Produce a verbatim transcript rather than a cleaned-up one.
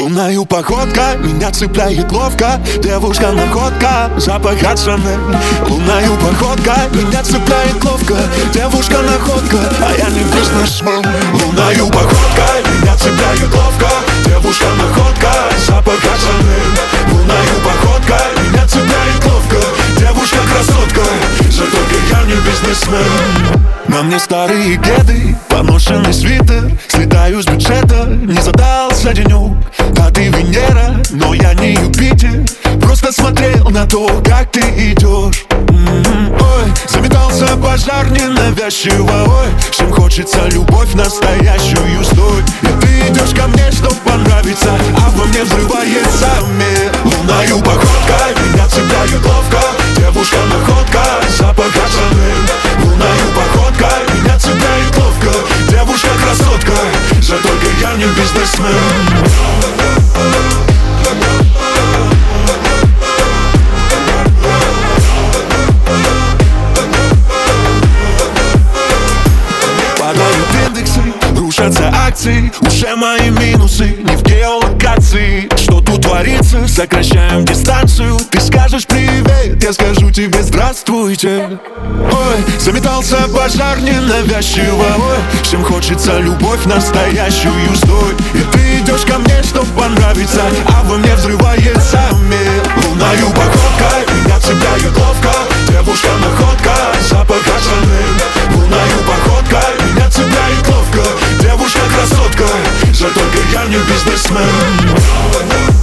Луною походкой меня цепляет ловко. Девушка находка, запах от Шанель. Луною походкой меня цепляет ловко. Девушка находка, а я не бизнесмен. Луною походкой меня цепляет ловко. Девушка находка, запах от Шанель. Луною походкой меня цепляет ловко. Девушка красотка, зато я не бизнесмен. На мне старые кеды, поношенный свитер. Слетаю с бюджета, не задался денек. Да ты Венера, но я не Юпитер. Просто смотрел на то, как ты идешь. м-м, Ой, заметался пожар ненавязчиво. Ой, всем хочется любовь настоящую, стой. И ты идешь ко мне, чтоб понравиться, а во мне взрывается мир. Луною походкой меня цепляет ловко. Девушка находка, запах от Шанель. Луною походкой меня цепляет ловко. Девушка красотка, зато только я не бизнесмен. Падают индексы, рушатся акции. Уже мои минусы не в геолокации. Что тут творится? Сокращаем дистанцию. Ты скажешь привет, я скажу тебе здравствуйте. Ой, заметался пожар ненавязчиво. Ой, всем хочется любовь настоящую, стой. И ты идешь ко мне, чтоб понравиться, а во мне взрывается мир. Луною походкой меня цепляет ловко. Девушка находка, запах от Шанель. Луною походкой меня цепляет ловко. Девушка красотка, зато только я не бизнесмен.